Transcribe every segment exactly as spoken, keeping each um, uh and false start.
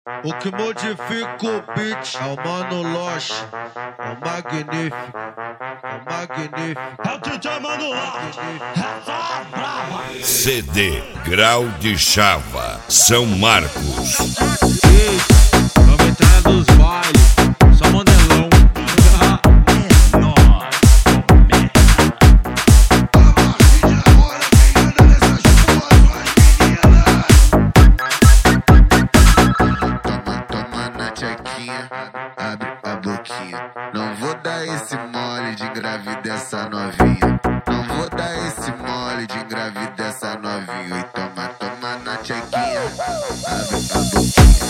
O que modifica o beat é o Mano Loche, é o magnífico, é o magnífico. É o D J Mano Loche, essa brava. C D Grau de Chava, São Marcos. Ei, vamos entrar nos bailes, só modelão. Abre a boquinha. Não vou dar esse mole de engravidar essa novinha. Não vou dar esse mole de engravidar essa novinha. E toma, toma na tchequinha. Abre a boquinha.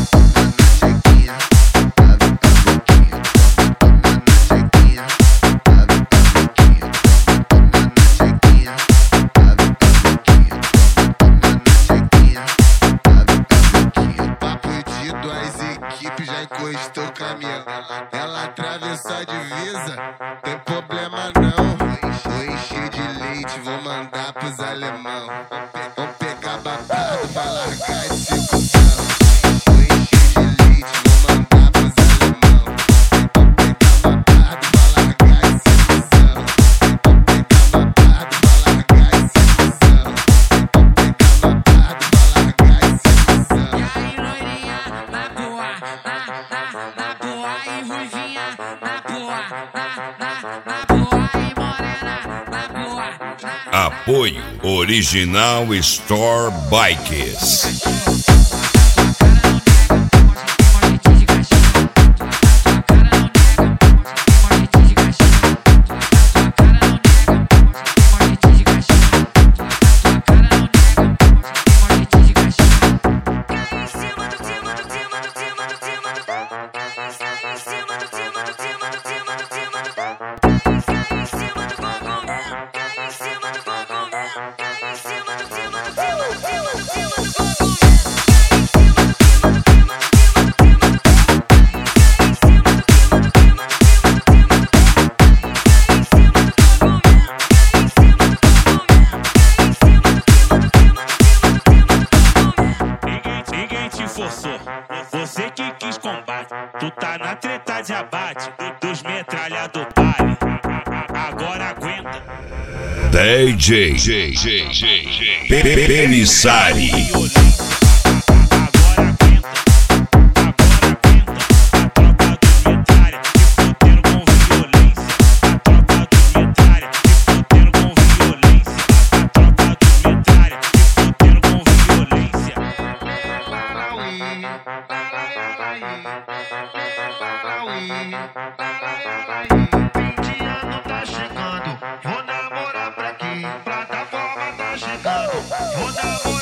Toma na tchequinha. Abre a boquinha. Toma na tchequinha. Abre a boquinha. Toma na tchequinha. Abre a boquinha. Toma na tchequinha. Papo de duas equipes já encostou caminhão. Ela atravessou a divisa, tem problema não. Vou encher de leite, vou mandar pros alemão. Vou pegar babado pra largar esse cuzão. Vou encher de leite, vou mandar pros alemão. Vou pegar babado pra largar esse cuzão. Vou pegar babado pra largar esse cuzão. Vou pegar babado pra largar esse cuzão. E aí, loirinha, na boa, na, na, na boa, e ruivinha, na boa, na, na, na boa, e morena, na boa, na. Apoio Original Store Bikes. Você que quis combate, tu tá na treta de abate dos metralha do baile. Agora aguenta. D J Pelissari. vinte anos tá chegando, vou namorar pra quê? Plataforma tá chegando, vou namorar.